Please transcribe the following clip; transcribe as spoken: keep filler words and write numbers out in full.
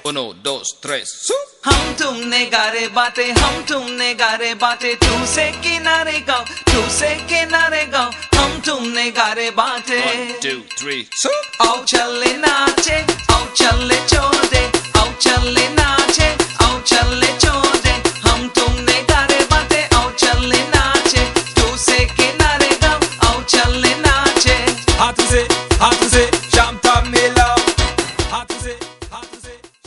Uno, dos, tres. हम तुमने गारे बाटे, हम तुमने गारे बाटे, तू से किनारे गाओ, तू से किनारे गाओ, हम तुमने गारे बाटे. One, two, three. आओ चले नाचे,